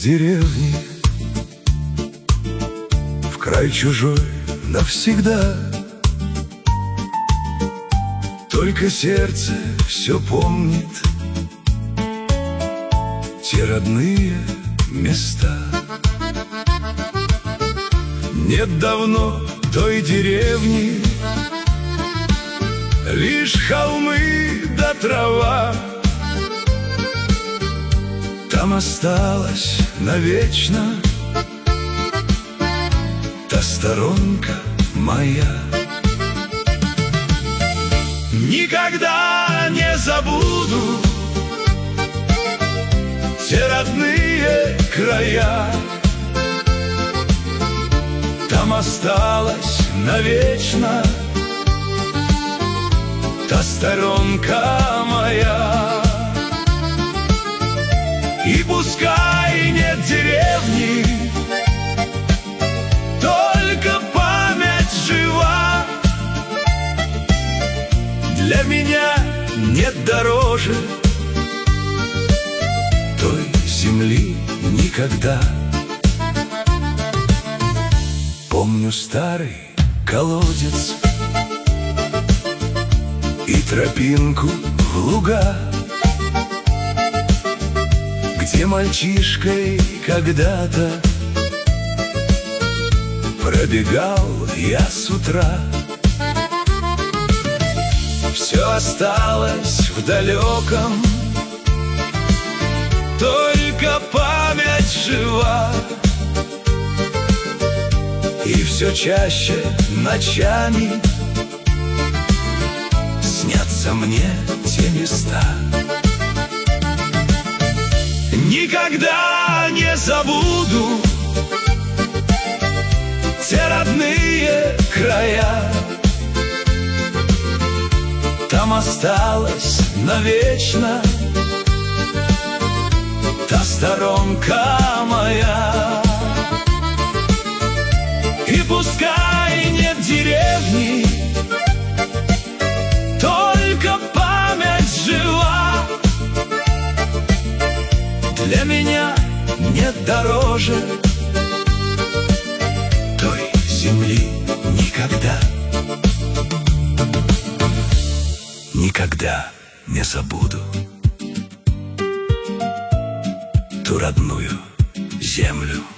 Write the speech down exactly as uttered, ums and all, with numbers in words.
деревни, в край чужой навсегда. Только сердце все помнит те родные места. Нет давно той деревни, лишь холмы да трава. Там осталась навечно та сторонка моя. Никогда не забуду те родные края. Там осталась навечно та сторонка моя. И пускай нет деревни, только память жива. Для меня нет дороже той земли никогда. Помню старый колодец и тропинку в луга, где мальчишкой когда-то пробегал я с утра. Все осталось в далеком, только память жива. И все чаще ночами снятся мне те места. Никогда не забуду те родные края. Там осталась навечно та сторонка моя. И пускай нет деревни, только память жива. Для меня нет дороже той земли никогда. Никогда не забуду ту родную землю.